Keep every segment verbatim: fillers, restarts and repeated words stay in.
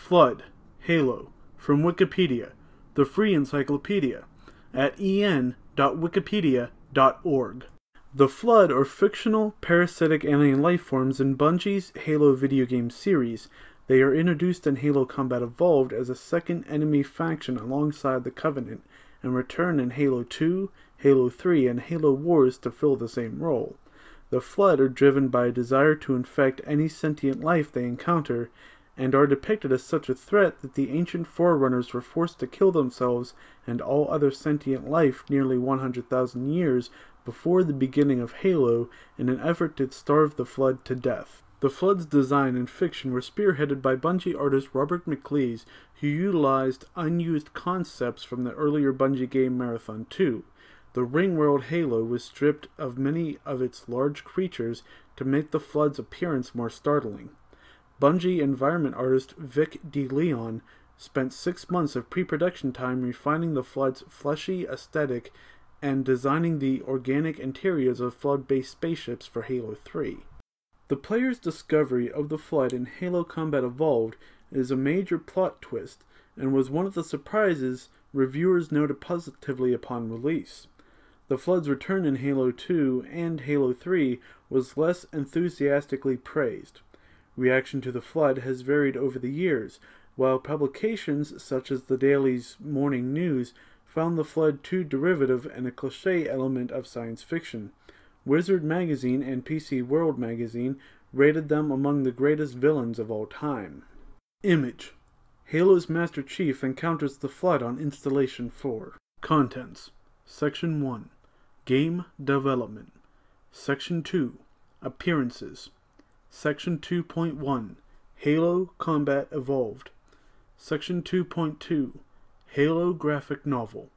Flood, Halo, from Wikipedia, the free encyclopedia, at e n dot wikipedia dot org. The Flood are fictional, parasitic alien life forms in Bungie's Halo video game series. They are introduced in Halo Combat Evolved as a second enemy faction alongside the Covenant, and return in Halo two, Halo three, and Halo Wars to fill the same role. The Flood are driven by a desire to infect any sentient life they encounter, and are depicted as such a threat that the ancient Forerunners were forced to kill themselves and all other sentient life nearly one hundred thousand years before the beginning of Halo in an effort to starve the Flood to death. The Flood's design and fiction were spearheaded by Bungie artist Robert McLeese, who utilized unused concepts from the earlier Bungie game Marathon two. The Ringworld Halo was stripped of many of its large creatures to make the Flood's appearance more startling. Bungie environment artist Vic DeLeon spent six months of pre-production time refining the Flood's fleshy aesthetic and designing the organic interiors of Flood-based spaceships for Halo three. The player's discovery of the Flood in Halo Combat Evolved is a major plot twist, and was one of the surprises reviewers noted positively upon release. The Flood's return in Halo two and Halo three was less enthusiastically praised. Reaction to the Flood has varied over the years, while publications such as the Daily's Morning News found the Flood too derivative and a cliché element of science fiction. Wizard Magazine and P C World Magazine rated them among the greatest villains of all time. Image: Halo's Master Chief encounters the Flood on Installation four. Contents: Section one. Game Development. Section two. Appearances. Section two point one. Halo Combat Evolved. Section two point two. Halo Graphic Novel.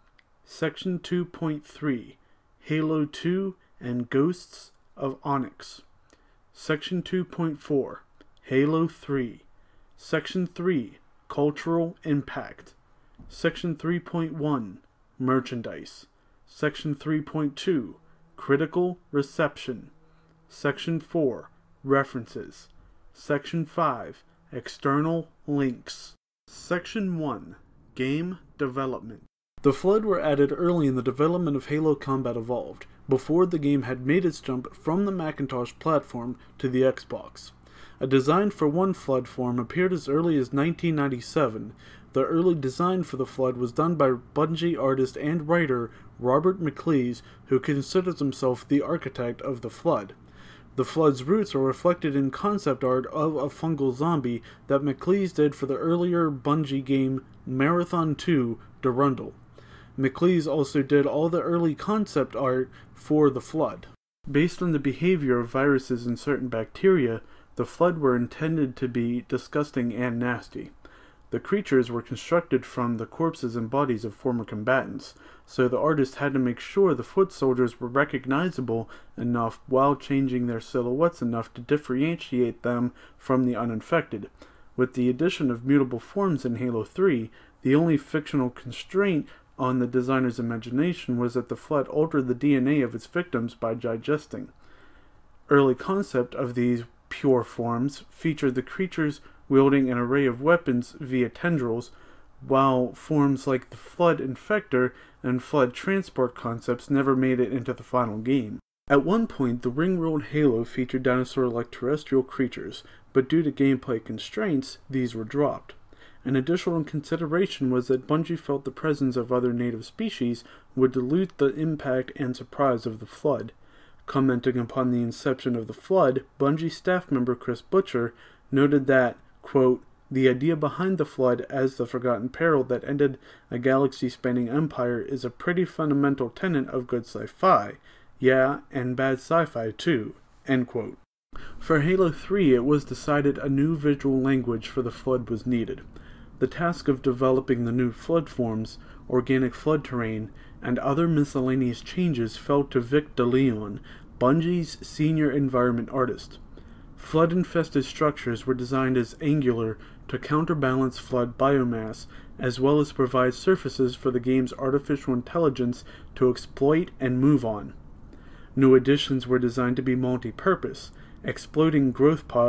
Section two point three. Halo two and Ghosts of Onyx. Section two point four. Halo three. Section three. Cultural Impact. Section three point one. Merchandise. Section three point two. Critical Reception. Section four. References. Section five. External Links. Section one. Game Development. The Flood were added early in the development of Halo Combat Evolved, before the game had made its jump from the Macintosh platform to the Xbox. A design for one Flood form appeared as early as nineteen ninety-seven. The early design for the Flood was done by Bungie artist and writer Robert McLeese, who considers himself the architect of the Flood. The Flood's roots are reflected in concept art of a fungal zombie that McLeese did for the earlier Bungie game Marathon two, Durandal. McLeese also did all the early concept art for the Flood. Based on the behavior of viruses and certain bacteria, the Flood were intended to be disgusting and nasty. The creatures were constructed from the corpses and bodies of former combatants, so the artist had to make sure the foot soldiers were recognizable enough while changing their silhouettes enough to differentiate them from the uninfected. With the addition of mutable forms in Halo three, the only fictional constraint on the designer's imagination was that the Flood altered the D N A of its victims by digesting. Early concept of these pure forms featured the creatures wielding an array of weapons via tendrils, while forms like the Flood Infector and Flood Transport concepts never made it into the final game. At one point, the Ringworld Halo featured dinosaur-like terrestrial creatures, but due to gameplay constraints, these were dropped. An additional consideration was that Bungie felt the presence of other native species would dilute the impact and surprise of the Flood. Commenting upon the inception of the Flood, Bungie staff member Chris Butcher noted that, quote, "The idea behind the Flood as the forgotten peril that ended a galaxy-spanning empire is a pretty fundamental tenet of good sci-fi. Yeah, and bad sci-fi too." End quote. For Halo three, it was decided a new visual language for the Flood was needed. The task of developing the new Flood forms, organic Flood terrain, and other miscellaneous changes fell to Vic DeLeon, Bungie's senior environment artist. Flood-infested structures were designed as angular to counterbalance Flood biomass, as well as provide surfaces for the game's artificial intelligence to exploit and move on. New additions were designed to be multi-purpose, exploding growth pods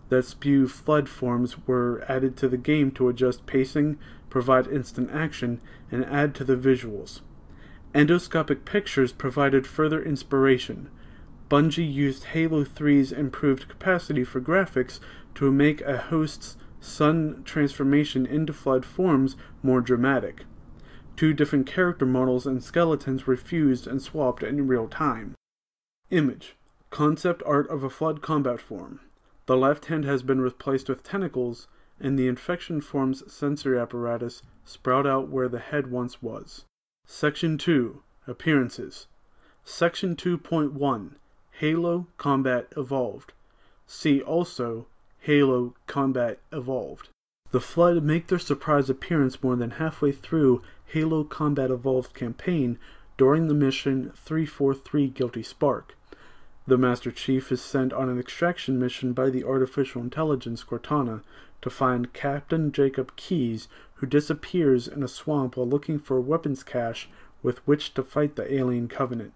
that spew Flood forms were added to the game to adjust pacing, provide instant action, and add to the visuals. Endoscopic Pictures provided further inspiration. Bungie used Halo three's improved capacity for graphics to make a host's sun transformation into Flood forms more dramatic. Two different character models and skeletons were fused and swapped in real time. Image. Concept art of a Flood combat form. The left hand has been replaced with tentacles, and the infection form's sensory apparatus sprout out where the head once was. Section two. Appearances. Section two point one. Halo Combat Evolved. See also Halo Combat Evolved. The Flood make their surprise appearance more than halfway through Halo Combat Evolved campaign during the mission three forty-three Guilty Spark. The Master Chief is sent on an extraction mission by the artificial intelligence Cortana to find Captain Jacob Keyes, who disappears in a swamp while looking for a weapons cache with which to fight the alien Covenant.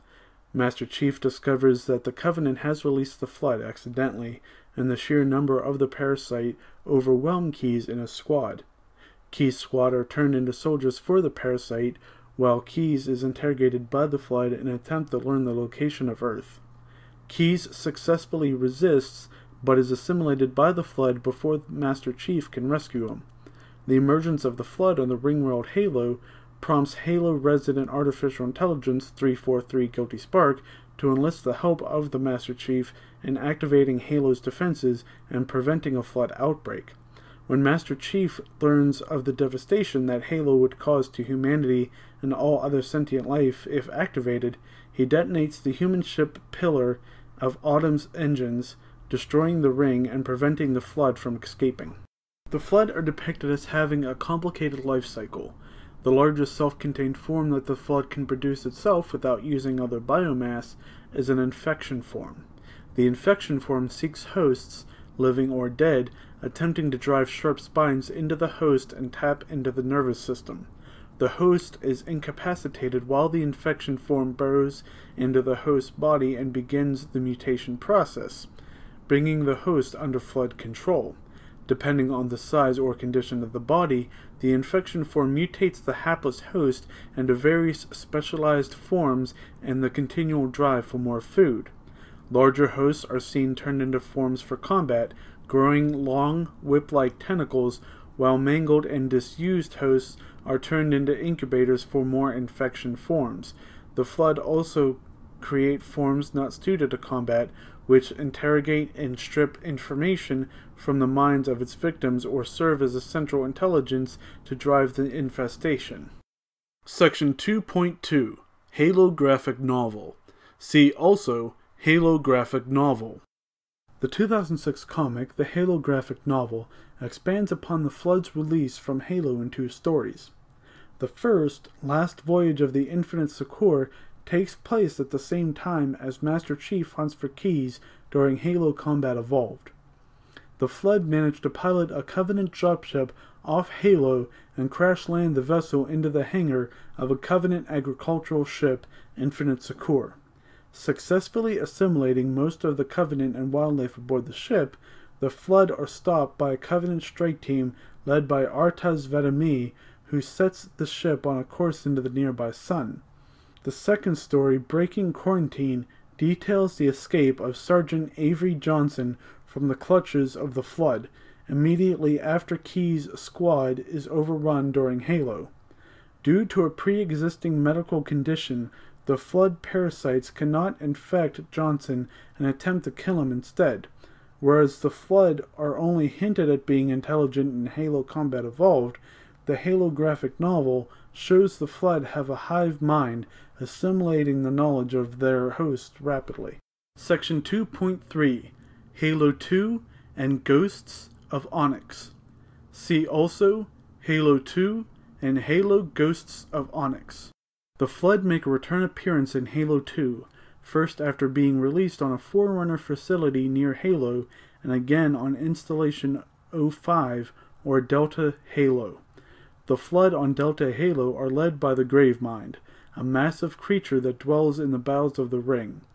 Master Chief discovers that the Covenant has released the Flood accidentally, and the sheer number of the parasite overwhelm Keyes and his squad. Keyes' squad are turned into soldiers for the parasite, while Keyes is interrogated by the Flood in an attempt to learn the location of Earth. Keyes successfully resists, but is assimilated by the Flood before Master Chief can rescue him. The emergence of the Flood on the Ringworld Halo prompts Halo resident artificial intelligence three forty-three Guilty Spark to enlist the help of the Master Chief in activating Halo's defenses and preventing a Flood outbreak. When Master Chief learns of the devastation that Halo would cause to humanity and all other sentient life if activated, he detonates the human ship Pillar of Autumn's engines, destroying the ring and preventing the Flood from escaping. The Flood are depicted as having a complicated life cycle. The largest self-contained form that the Flood can produce itself without using other biomass is an infection form. The infection form seeks hosts, living or dead, attempting to drive sharp spines into the host and tap into the nervous system. The host is incapacitated while the infection form burrows into the host's body and begins the mutation process, bringing the host under Flood control. Depending on the size or condition of the body, the infection form mutates the hapless host into various specialized forms and the continual drive for more food. Larger hosts are seen turned into forms for combat, growing long, whip-like tentacles, while mangled and disused hosts are turned into incubators for more infection forms. The Flood also create forms not suited to combat, which interrogate and strip information from the minds of its victims or serve as a central intelligence to drive the infestation. Section two point two. Halo Graphic Novel. See also Halo Graphic Novel. The two thousand six comic, The Halo Graphic Novel, expands upon the Flood's release from Halo in two stories. The first, Last Voyage of the Infinite Succor, takes place at the same time as Master Chief hunts for Keyes during Halo Combat Evolved. The Flood managed to pilot a Covenant dropship off Halo and crash land the vessel into the hangar of a Covenant agricultural ship, Infinite Succor. Successfully assimilating most of the Covenant and wildlife aboard the ship, the Flood are stopped by a Covenant strike team led by Artaz Vedami, who sets the ship on a course into the nearby sun. The second story, Breaking Quarantine, details the escape of Sergeant Avery Johnson from the clutches of the Flood, immediately after Keyes' squad is overrun during Halo. Due to a pre-existing medical condition, the Flood parasites cannot infect Johnson and attempt to kill him instead. Whereas the Flood are only hinted at being intelligent in Halo Combat Evolved, the Halo graphic novel shows the Flood have a hive mind, assimilating the knowledge of their host rapidly. Section two point three. Halo two and Ghosts of Onyx. See also Halo two and Halo Ghosts of Onyx. The Flood make a return appearance in Halo two, first after being released on a Forerunner facility near Halo, and again on Installation oh five or Delta Halo. The Flood on Delta Halo are led by the Gravemind, a massive creature that dwells in the bowels of the ring.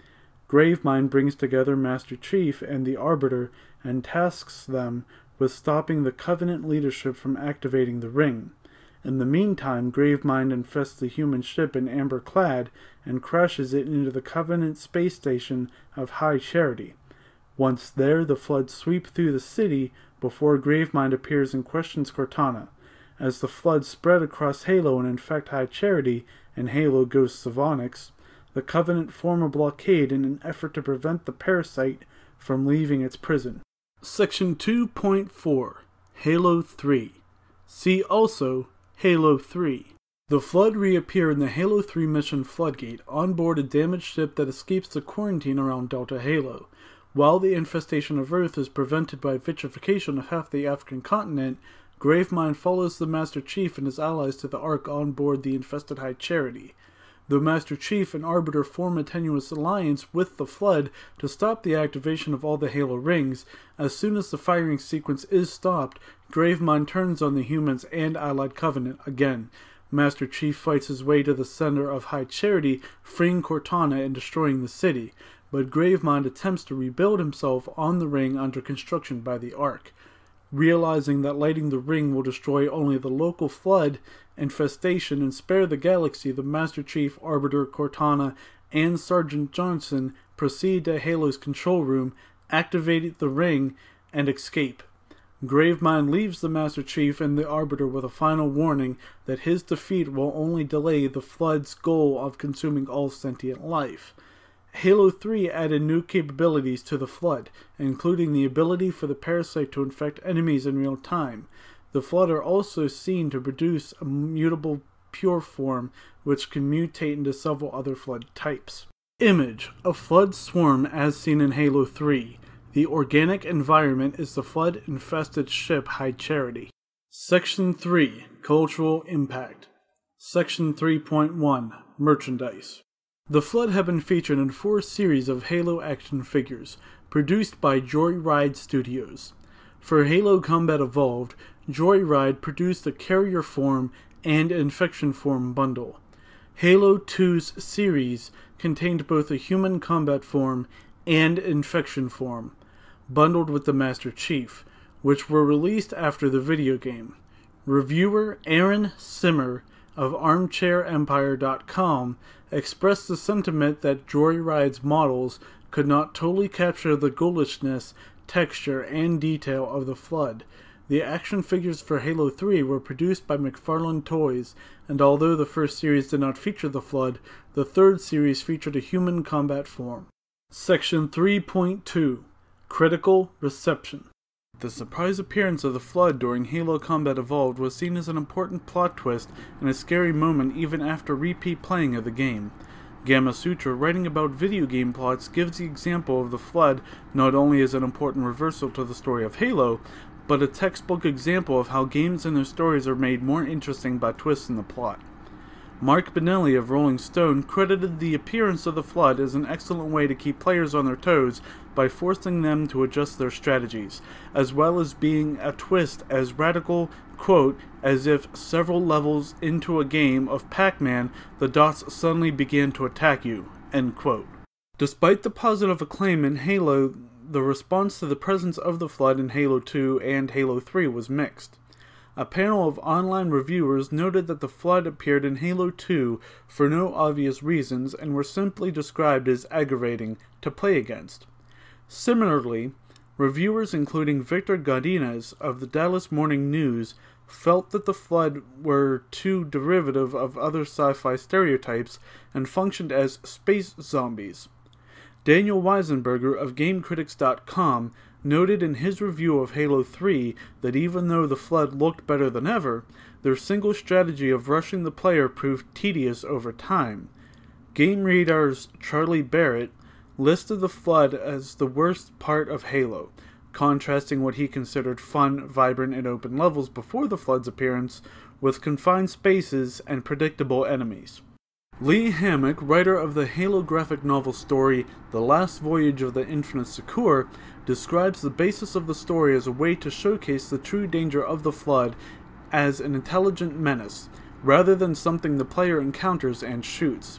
Gravemind brings together Master Chief and the Arbiter and tasks them with stopping the Covenant leadership from activating the ring. In the meantime, Gravemind infests the human ship in Amber Clad and crashes it into the Covenant space station of High Charity. Once there, the Flood sweep through the city before Gravemind appears and questions Cortana. As the Flood spread across Halo and infect High Charity and Halo Ghost Savonix, the Covenant form a blockade in an effort to prevent the parasite from leaving its prison. Section two point four. Halo three. See also Halo three. The Flood reappear in the Halo three mission Floodgate on board a damaged ship that escapes the quarantine around Delta Halo. While the infestation of Earth is prevented by vitrification of half the African continent, Gravemind follows the Master Chief and his allies to the Ark on board the infested High Charity. The Master Chief and Arbiter form a tenuous alliance with the Flood to stop the activation of all the Halo rings. As soon as the firing sequence is stopped, Gravemind turns on the humans and allied Covenant again. Master Chief fights his way to the center of High Charity, freeing Cortana and destroying the city, but Gravemind attempts to rebuild himself on the ring under construction by the Ark. Realizing that lighting the ring will destroy only the local Flood infestation and spare the galaxy, the Master Chief, Arbiter, Cortana, and Sergeant Johnson proceed to Halo's control room, activate the ring, and escape. Gravemind leaves the Master Chief and the Arbiter with a final warning that his defeat will only delay the Flood's goal of consuming all sentient life. Halo three added new capabilities to the Flood, including the ability for the parasite to infect enemies in real time. The Flood are also seen to produce a mutable pure form, which can mutate into several other Flood types. Image: a Flood swarm as seen in Halo three. The organic environment is the Flood-infested ship High Charity. Section three. Cultural Impact. Section three point one. Merchandise. The Flood have been featured in four series of Halo action figures, produced by Joyride Studios. For Halo Combat Evolved, Joyride produced a Carrier Form and Infection Form bundle. Halo two's series contained both a Human Combat Form and Infection Form, bundled with the Master Chief, which were released after the video game. Reviewer Aaron Simmer of Armchair Empire dot com expressed the sentiment that Joyride's models could not totally capture the ghoulishness, texture, and detail of the Flood. The action figures for Halo three were produced by McFarlane Toys, and although the first series did not feature the Flood, the third series featured a human combat form. Section three point two. Critical Reception. The surprise appearance of the Flood during Halo Combat Evolved was seen as an important plot twist and a scary moment even after repeat playing of the game. Gamasutra, writing about video game plots, gives the example of the Flood not only as an important reversal to the story of Halo, but a textbook example of how games and their stories are made more interesting by twists in the plot. Mark Benelli of Rolling Stone credited the appearance of the Flood as an excellent way to keep players on their toes by forcing them to adjust their strategies, as well as being a twist as radical, quote, as if several levels into a game of Pac-Man, the dots suddenly began to attack you, end quote. Despite the positive acclaim in Halo, the response to the presence of the Flood in Halo two and Halo three was mixed. A panel of online reviewers noted that the Flood appeared in Halo two for no obvious reasons and were simply described as aggravating to play against. Similarly, reviewers including Victor Godinez of the Dallas Morning News felt that the Flood were too derivative of other sci-fi stereotypes and functioned as space zombies. Daniel Weisenberger of Game Critics dot com noted in his review of Halo three that even though the Flood looked better than ever, their single strategy of rushing the player proved tedious over time. Game Radar's Charlie Barrett listed the Flood as the worst part of Halo, contrasting what he considered fun, vibrant, and open levels before the Flood's appearance with confined spaces and predictable enemies. Lee Hammock, writer of the Halo graphic novel story The Last Voyage of the Infinite Succor, describes the basis of the story as a way to showcase the true danger of the Flood as an intelligent menace, rather than something the player encounters and shoots.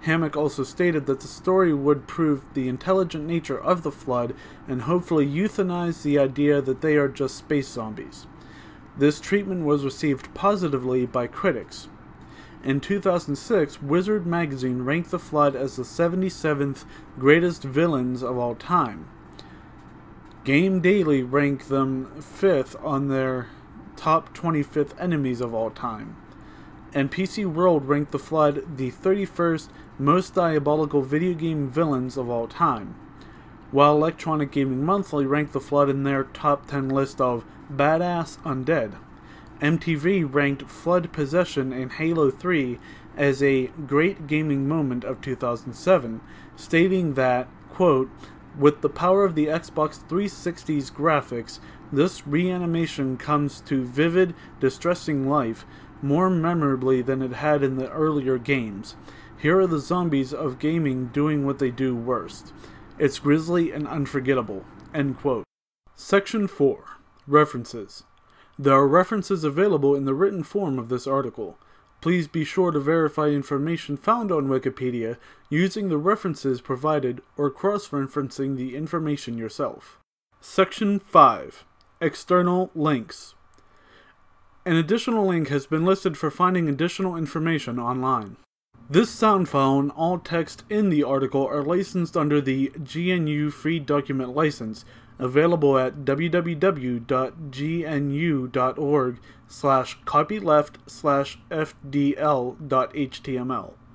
Hammock also stated that the story would prove the intelligent nature of the Flood and hopefully euthanize the idea that they are just space zombies. This treatment was received positively by critics. In two thousand six, Wizard magazine ranked the Flood as the seventy-seventh greatest villains of all time. Game Daily ranked them fifth on their top twenty-fifth enemies of all time. And P C World ranked the Flood the thirty-first most diabolical video game villains of all time, while Electronic Gaming Monthly ranked the Flood in their top ten list of badass undead. M T V ranked Flood possession in Halo three as a great gaming moment of two thousand seven, stating that, quote, "With the power of the Xbox three sixty's graphics, this reanimation comes to vivid, distressing life, more memorably than it had in the earlier games. Here are the zombies of gaming doing what they do worst. It's grisly and unforgettable." End quote. Section four. References. There are references available in the written form of this article. Please be sure to verify information found on Wikipedia using the references provided or cross-referencing the information yourself. Section five. External links. An additional link has been listed for finding additional information online. This sound file and all text in the article are licensed under the G N U Free Document License, available at w w w dot g n u dot org slash copyleft slash f d l dot h t m l.